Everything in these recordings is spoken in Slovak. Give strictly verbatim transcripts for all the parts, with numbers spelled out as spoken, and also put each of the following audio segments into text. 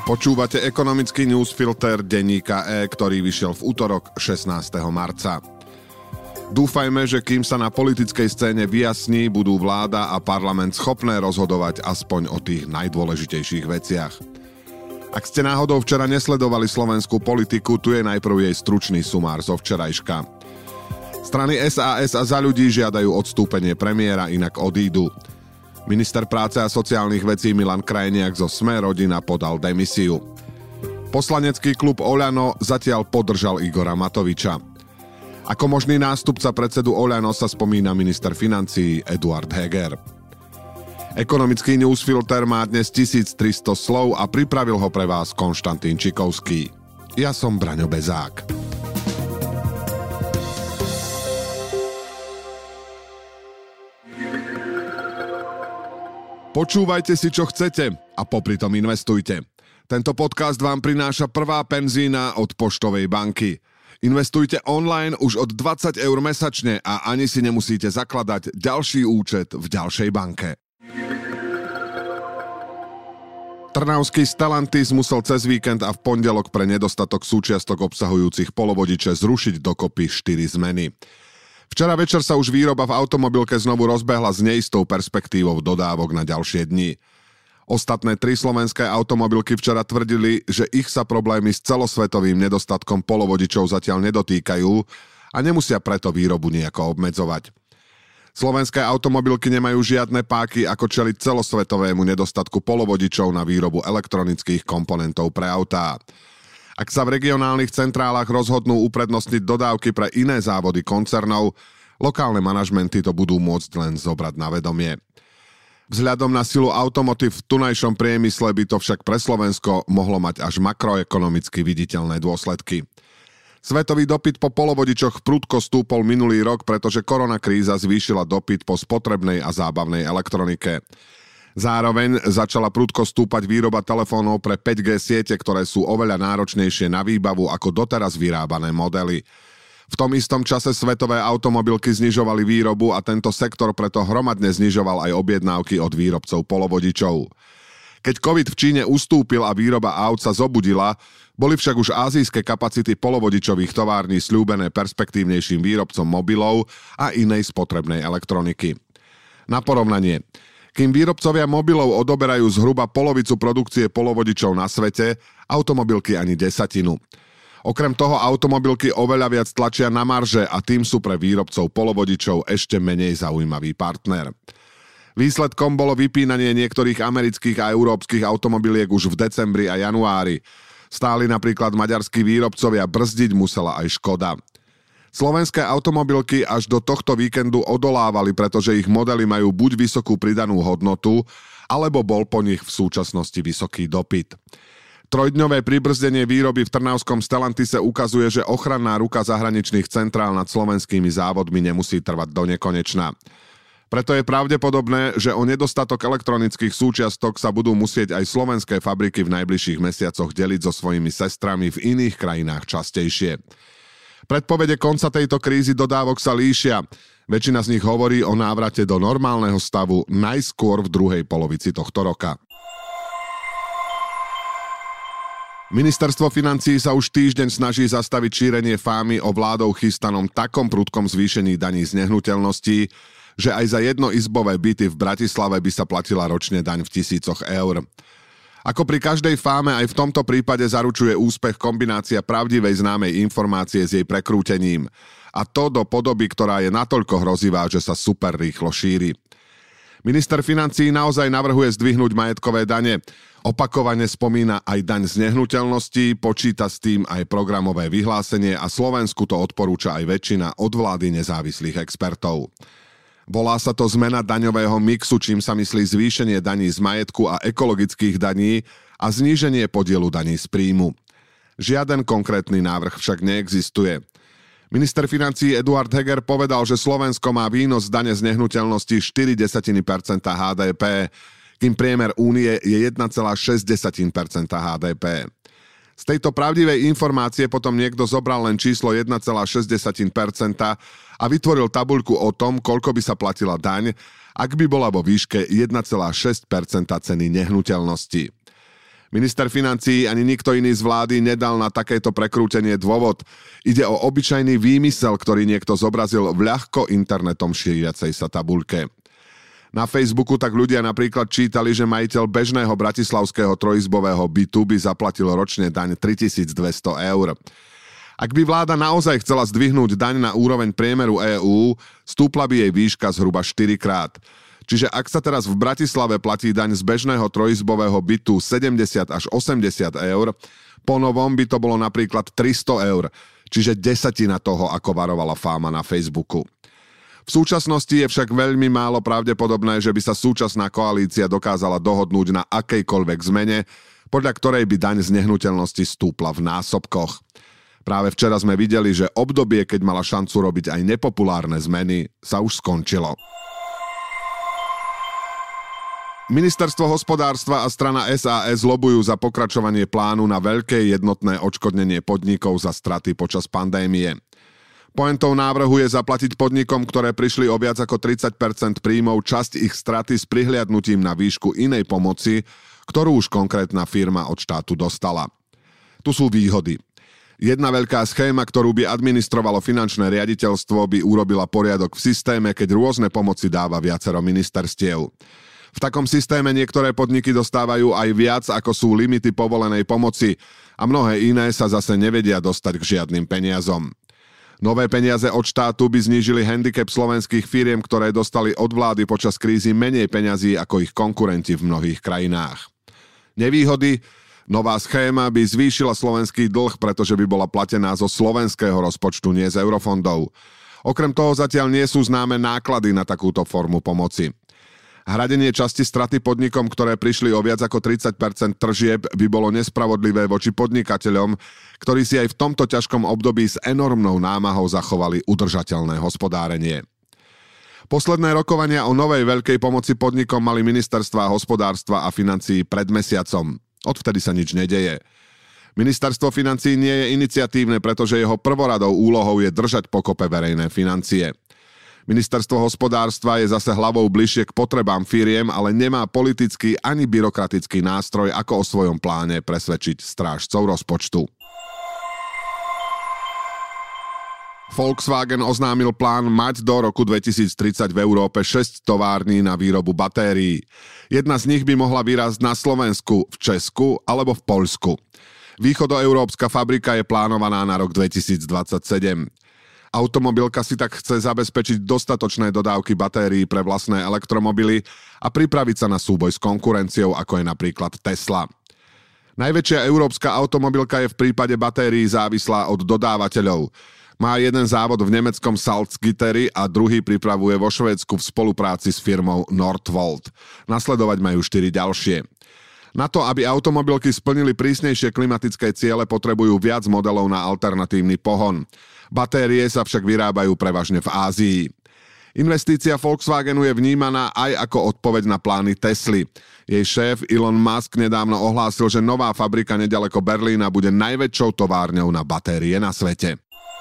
Počúvate ekonomický newsfilter denníka E, ktorý vyšiel v útorok šestnásteho marca. Dúfajme, že kým sa na politickej scéne vyjasní, budú vláda a parlament schopné rozhodovať aspoň o tých najdôležitejších veciach. Ak ste náhodou včera nesledovali slovenskú politiku, tu je najprv jej stručný sumár zo včerajška. Strany es a es a Za ľudí žiadajú odstúpenie premiéra, inak odídu. Minister práce a sociálnych vecí Milan Krajniak zo Sme rodina podal demisiu. Poslanecký klub Oľano zatiaľ podržal Igora Matoviča. Ako možný nástupca predsedu Oľano sa spomína minister financií Eduard Heger. Ekonomický newsfilter má dnes tisíctristo slov a pripravil ho pre vás Konštantín Čikovský. Ja som Braňo Bezák. Počúvajte si, čo chcete a popri tom investujte. Tento podcast vám prináša Prvá penzína od Poštovej banky. Investujte online už od dvadsať eur mesačne a ani si nemusíte zakladať ďalší účet v ďalšej banke. Trnavský Stellantis musel cez víkend a v pondelok pre nedostatok súčiastok obsahujúcich polovodiče zrušiť dokopy štyri zmeny. Včera večer sa už výroba v automobilke znovu rozbehla s neistou perspektívou dodávok na ďalšie dni. Ostatné tri slovenské automobilky včera tvrdili, že ich sa problémy s celosvetovým nedostatkom polovodičov zatiaľ nedotýkajú a nemusia preto výrobu nejako obmedzovať. Slovenské automobilky nemajú žiadne páky, ako čeliť celosvetovému nedostatku polovodičov na výrobu elektronických komponentov pre autá. Ak sa v regionálnych centrálach rozhodnú uprednostniť dodávky pre iné závody koncernov, lokálne manažmenty to budú môcť len zobrať na vedomie. Vzhľadom na silu automotív v tunajšom priemysle by to však pre Slovensko mohlo mať až makroekonomicky viditeľné dôsledky. Svetový dopyt po polovodičoch prudko stúpol minulý rok, pretože koronakríza zvýšila dopyt po spotrebnej a zábavnej elektronike. Zároveň začala prudko stúpať výroba telefónov pre päť gé siete, ktoré sú oveľa náročnejšie na výbavu ako doteraz vyrábané modely. V tom istom čase svetové automobilky znižovali výrobu a tento sektor preto hromadne znižoval aj objednávky od výrobcov polovodičov. Keď COVID v Číne ustúpil a výroba aut sa zobudila, boli však už ázijské kapacity polovodičových tovární sľúbené perspektívnejším výrobcom mobilov a inej spotrebnej elektroniky. Na porovnanie, kým výrobcovia mobilov odoberajú zhruba polovicu produkcie polovodičov na svete, automobilky ani desatinu. Okrem toho automobilky oveľa viac tlačia na marže a tým sú pre výrobcov polovodičov ešte menej zaujímavý partner. Výsledkom bolo vypínanie niektorých amerických a európskych automobiliek už v decembri a januári. Stáli napríklad maďarskí výrobcovia, brzdiť musela aj Škoda. Slovenské automobilky až do tohto víkendu odolávali, pretože ich modely majú buď vysokú pridanú hodnotu, alebo bol po nich v súčasnosti vysoký dopyt. Trojdňové pribrzdenie výroby v trnavskom Stellantise ukazuje, že ochranná ruka zahraničných centrál nad slovenskými závodmi nemusí trvať do nekonečna. Preto je pravdepodobné, že o nedostatok elektronických súčiastok sa budú musieť aj slovenské fabriky v najbližších mesiacoch deliť so svojimi sestrami v iných krajinách častejšie. Predpovede konca tejto krízy dodávok sa líšia. Väčšina z nich hovorí o návrate do normálneho stavu najskôr v druhej polovici tohto roka. Ministerstvo financií sa už týždeň snaží zastaviť šírenie fámy o vládou chystanom takom prudkom zvýšení daní z nehnuteľností, že aj za jednoizbové byty v Bratislave by sa platila ročne daň v tisícoch eur. Ako pri každej fáme, aj v tomto prípade zaručuje úspech kombinácia pravdivej známej informácie s jej prekrútením. A to do podoby, ktorá je natoľko hrozivá, že sa super rýchlo šíri. Minister financií naozaj navrhuje zdvihnúť majetkové dane. Opakovane spomína aj daň z nehnuteľností, počíta s tým aj programové vyhlásenie a Slovensku to odporúča aj väčšina od vlády nezávislých expertov. Volá sa to zmena daňového mixu, čím sa myslí zvýšenie daní z majetku a ekologických daní a zníženie podielu daní z príjmu. Žiaden konkrétny návrh však neexistuje. Minister financií Eduard Heger povedal, že Slovensko má výnos dane z nehnuteľnosti štyri percentá há dé pé, kým priemer únie je jeden celá šesť percenta há dé pé. Z tejto pravdivej informácie potom niekto zobral len číslo jeden celá šesť percenta a vytvoril tabuľku o tom, koľko by sa platila daň, ak by bola vo výške jeden celá šesť percenta ceny nehnuteľnosti. Minister financií ani nikto iný z vlády nedal na takéto prekrútenie dôvod. Ide o obyčajný výmysel, ktorý niekto zobrazil v ľahko internetom šíriacej sa tabuľke. Na Facebooku tak ľudia napríklad čítali, že majiteľ bežného bratislavského trojizbového bytu by zaplatil ročne daň tritisícdvesto eur. Ak by vláda naozaj chcela zdvihnúť daň na úroveň priemeru EÚ, stúpla by jej výška zhruba štyrikrát. Čiže ak sa teraz v Bratislave platí daň z bežného trojizbového bytu sedemdesiat až osemdesiat eur, po novom by to bolo napríklad tristo eur, čiže desatina toho, ako varovala Fáma na Facebooku. V súčasnosti je však veľmi málo pravdepodobné, že by sa súčasná koalícia dokázala dohodnúť na akejkoľvek zmene, podľa ktorej by daň z nehnuteľnosti stúpla v násobkoch. Práve včera sme videli, že obdobie, keď mala šancu robiť aj nepopulárne zmeny, sa už skončilo. Ministerstvo hospodárstva a strana es a es lobujú za pokračovanie plánu na veľké jednotné odškodnenie podnikov za straty počas pandémie. Pointou návrhu je zaplatiť podnikom, ktoré prišli o viac ako tridsať percent príjmov, časť ich straty s prihliadnutím na výšku inej pomoci, ktorú už konkrétna firma od štátu dostala. Tu sú výhody. Jedna veľká schéma, ktorú by administrovalo finančné riaditeľstvo, by urobila poriadok v systéme, keď rôzne pomoci dáva viacero ministerstiev. V takom systéme niektoré podniky dostávajú aj viac, ako sú limity povolenej pomoci a mnohé iné sa zase nevedia dostať k žiadnym peniazom. Nové peniaze od štátu by znížili handicap slovenských firiem, ktoré dostali od vlády počas krízy menej peňazí ako ich konkurenti v mnohých krajinách. Nevýhody? Nová schéma by zvýšila slovenský dlh, pretože by bola platená zo slovenského rozpočtu, nie z eurofondov. Okrem toho zatiaľ nie sú známe náklady na takúto formu pomoci. Hradenie časti straty podnikom, ktoré prišli o viac ako tridsať percent tržieb, by bolo nespravodlivé voči podnikateľom, ktorí si aj v tomto ťažkom období s enormnou námahou zachovali udržateľné hospodárenie. Posledné rokovania o novej veľkej pomoci podnikom mali ministerstvá hospodárstva a financií pred mesiacom. Odvtedy sa nič nedeje. Ministerstvo financií nie je iniciatívne, pretože jeho prvoradou úlohou je držať pokope verejné financie. Ministerstvo hospodárstva je zase hlavou bližšie k potrebám firiem, ale nemá politický ani byrokratický nástroj, ako o svojom pláne presvedčiť strážcov rozpočtu. Volkswagen oznámil plán mať do roku dvetisíctridsať v Európe šesť tovární na výrobu batérií. Jedna z nich by mohla vyrásť na Slovensku, v Česku alebo v Poľsku. Východoeurópska fabrika je plánovaná na rok dvetisícdvadsaťsedem. Automobilka si tak chce zabezpečiť dostatočné dodávky batérií pre vlastné elektromobily a pripraviť sa na súboj s konkurenciou, ako je napríklad Tesla. Najväčšia európska automobilka je v prípade batérií závislá od dodávateľov. Má jeden závod v nemeckom Salzgitteri a druhý pripravuje vo Švédsku v spolupráci s firmou Northvolt. Nasledovať majú štyri ďalšie. Na to, aby automobilky splnili prísnejšie klimatické ciele, potrebujú viac modelov na alternatívny pohon. Batérie sa však vyrábajú prevažne v Ázii. Investícia Volkswagenu je vnímaná aj ako odpoveď na plány Tesly. Jej šéf Elon Musk nedávno ohlásil, že nová fabrika nedaleko Berlína bude najväčšou továrňou na batérie na svete.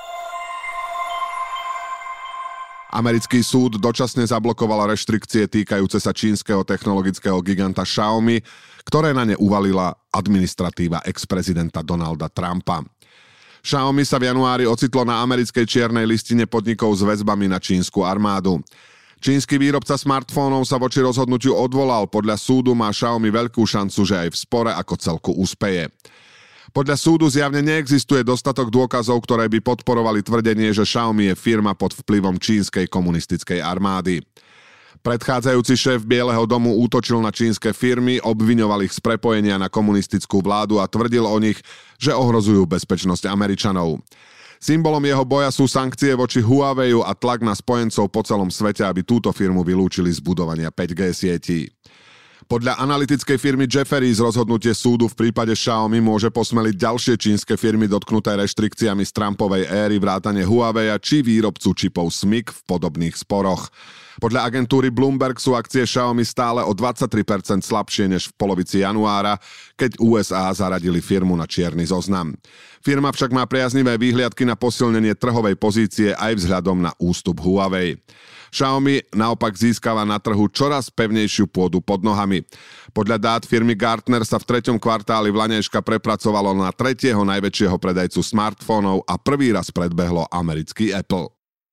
Americký súd dočasne zablokoval reštrikcie týkajúce sa čínskeho technologického giganta Xiaomi, ktoré na ne uvalila administratíva ex-prezidenta Donalda Trumpa. Xiaomi sa v januári ocitlo na americkej čiernej listine podnikov s väzbami na čínsku armádu. Čínsky výrobca smartfónov sa voči rozhodnutiu odvolal. Podľa súdu má Xiaomi veľkú šancu, že aj v spore ako celku úspeje. Podľa súdu zjavne neexistuje dostatok dôkazov, ktoré by podporovali tvrdenie, že Xiaomi je firma pod vplyvom čínskej komunistickej armády. Predchádzajúci šéf Bieleho domu útočil na čínske firmy, obviňoval ich z prepojenia na komunistickú vládu a tvrdil o nich, že ohrozujú bezpečnosť Američanov. Symbolom jeho boja sú sankcie voči Huaweiu a tlak na spojencov po celom svete, aby túto firmu vylúčili z budovania päť G sietí. Podľa analytickej firmy Jefferies rozhodnutie súdu v prípade Xiaomi môže posmeliť ďalšie čínske firmy dotknuté reštrikciami z Trumpovej éry vrátane Huawei či výrobcu čipov es em í cé v podobných sporoch. Podľa agentúry Bloomberg sú akcie Xiaomi stále o dvadsaťtri percent slabšie než v polovici januára, keď ú es á zaradili firmu na čierny zoznam. Firma však má priaznivé výhliadky na posilnenie trhovej pozície aj vzhľadom na ústup Huawei. Xiaomi naopak získava na trhu čoraz pevnejšiu pôdu pod nohami. Podľa dát firmy Gartner sa v treťom kvartáli vlaňajška prepracovalo na tretieho najväčšieho predajcu smartfónov a prvý raz predbehlo americký Apple.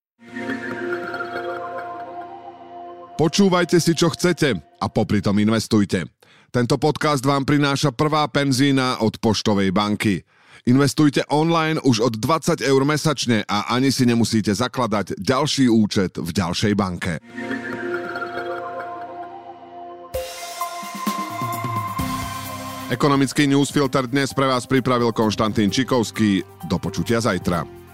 Počúvajte si, čo chcete a popri tom investujte. Tento podcast vám prináša Prvá penzína od Poštovej banky. Investujte online už od dvadsať eur mesačne a ani si nemusíte zakladať ďalší účet v ďalšej banke. Ekonomický newsfilter dnes pre vás pripravil Konštantín Čikovský. Do počutia zajtra.